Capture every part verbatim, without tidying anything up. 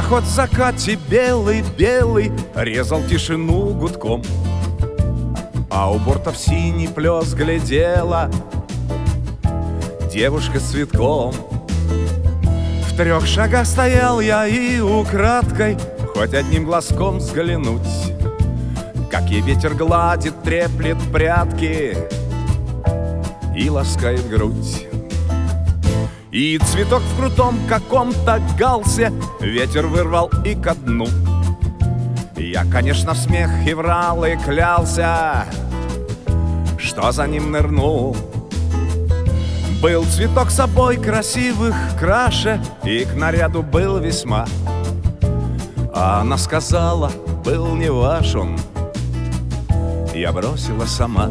Пароход в закате белый-белый резал тишину гудком, а у бортов синий плес глядела девушка с цветком. В трех шагах стоял я и украдкой хоть одним глазком взглянуть, как ей ветер гладит, треплет прядки и ласкает грудь. И цветок в крутом каком-то галсе ветер вырвал и ко дну. Я, конечно, в смех и врал и клялся, что за ним нырнул. Был цветок собой красивых краше и к наряду был весьма. А она сказала, был не ваш он. Я бросила сама.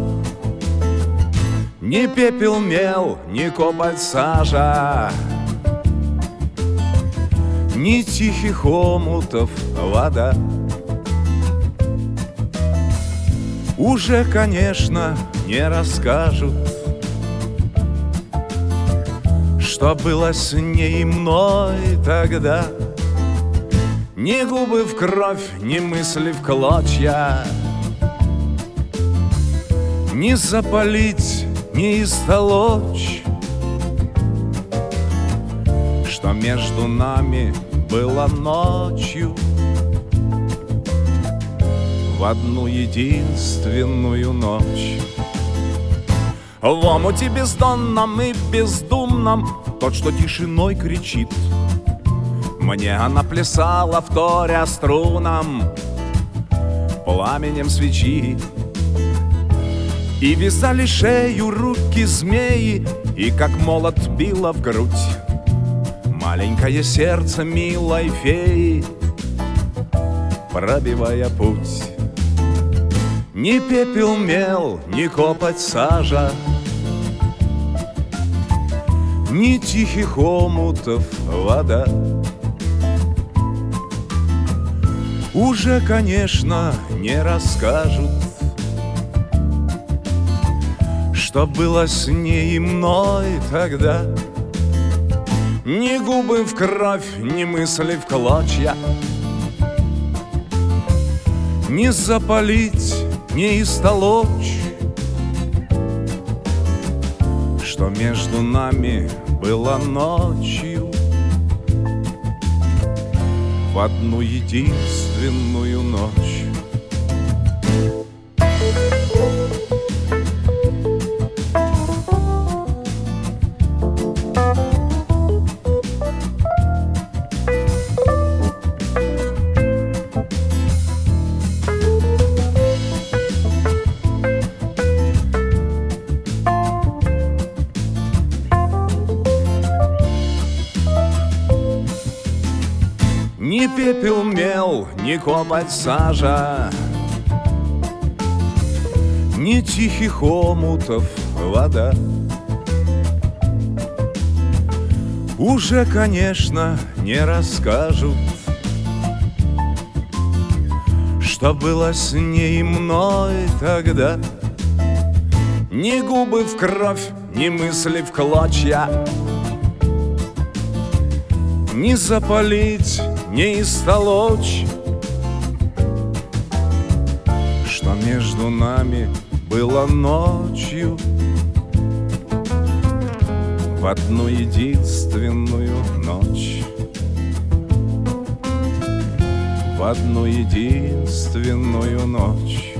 Ни пепел мел, ни копоть сажа, ни тихих омутов вода. Уже, конечно, не расскажут, что было с ней и мной тогда. Ни губы в кровь, ни мысли в клочья, ни запалить, ни истолочь, что между нами было ночью в одну единственную ночь. В омуте бездонном и бездумном тот, что тишиной кричит, мне она плясала, вторя струнам, пламенем свечи. И вязали шею руки змеи, и как молот било в грудь маленькое сердце милой феи, пробивая путь. Ни пепел мел, ни копоть сажа, ни тихих омутов вода. Уже, конечно, не расскажут, что было с ней и мной тогда. Ни губы в кровь, ни мысли в клочья, ни запалить, ни истолочь, что между нами было ночью в одну единственную ночь. Ни пепел мел, ни копоть сажа, ни тихих омутов вода. Уже, конечно, не расскажут, что было с ней и мной тогда. Ни губы в кровь, ни мысли в клочья, ни запалить, ни истолочь, что между нами было ночью в одну единственную ночь, в одну единственную ночь.